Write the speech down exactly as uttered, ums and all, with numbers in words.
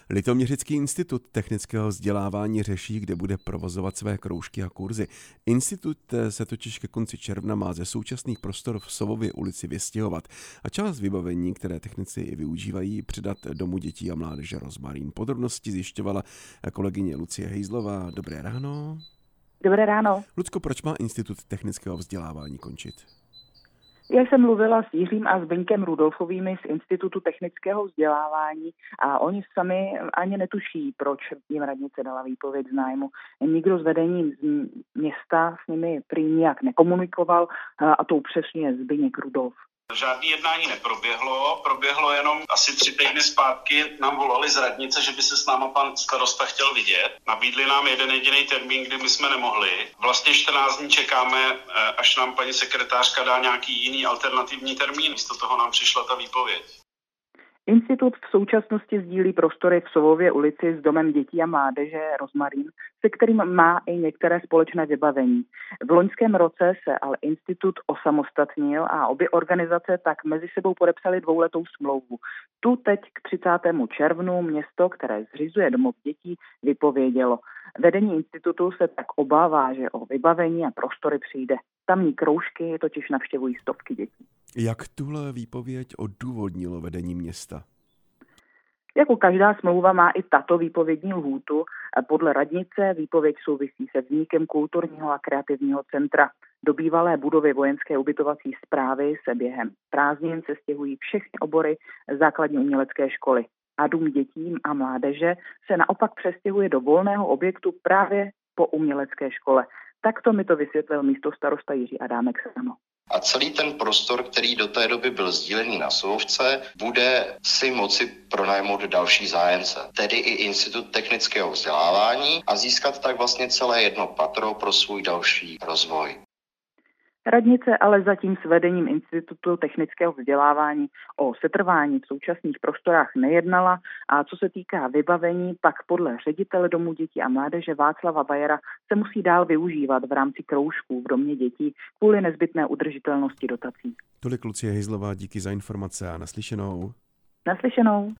Litoměřický institut technického vzdělávání řeší, kde bude provozovat své kroužky a kurzy. Institut se totiž ke konci června má ze současných prostor v Sovově ulici vystěhovat a část vybavení, které technici i využívají, předat Domu dětí a mládeže Rozmarín. Podrobnosti zjišťovala kolegyně Lucie Hejzlová. Dobré ráno. Dobré ráno. Lucko, proč má Institut technického vzdělávání končit? Já jsem mluvila s Jiřím a Zbyňkem Rudolfovými z Institutu technického vzdělávání a oni sami ani netuší, proč jim radnice dala výpověď z nájmu. Nikdo z vedení z města s nimi prý nijak nekomunikoval a to upřesňuje Zbyněk Rudolf. Žádný jednání neproběhlo, proběhlo jenom asi tři týdny zpátky, nám volali z radnice, že by se s náma pan starosta chtěl vidět. Nabídli nám jeden jediný termín, kdy my jsme nemohli. Vlastně čtrnáct dní čekáme, až nám paní sekretářka dá nějaký jiný alternativní termín. Místo toho nám přišla ta výpověď. Institut v současnosti sdílí prostory v Sovově ulici s Domem dětí a mládeže Rozmarín, se kterým má i některé společné vybavení. V loňském roce se ale institut osamostatnil a obě organizace tak mezi sebou podepsaly dvouletou smlouvu. Tu teď k třicátému červnu město, které zřizuje domov dětí, vypovědělo. Vedení institutu se tak obává, že o vybavení a prostory přijde. Tamní kroužky totiž navštěvují stovky dětí. Jak tuhle výpověď odůvodnilo vedení města? Jako každá smlouva má i tato výpovědní lhůtu. Podle radnice výpověď souvisí se vznikem kulturního a kreativního centra. Do bývalé budovy vojenské ubytovací správy se během prázdnin se stěhují všechny obory základní umělecké školy. A Dům dětí a mládeže se naopak přestěhuje do volného objektu právě po umělecké škole. Takto mi to vysvětlil místostarosta Jiří Adámek Sano. A celý ten prostor, který do té doby byl sdílený na Sovovce, bude si moci pronajmout další zájemce, tedy i Institut technického vzdělávání a získat tak vlastně celé jedno patro pro svůj další rozvoj. Radnice ale zatím s vedením Institutu technického vzdělávání o setrvání v současných prostorách nejednala a co se týká vybavení, pak podle ředitele Domu dětí a mládeže Václava Bajera se musí dál využívat v rámci kroužků v Domě dětí kvůli nezbytné udržitelnosti dotací. Tolik Lucie Hejzlová, díky za informace a naslyšenou. Naslyšenou.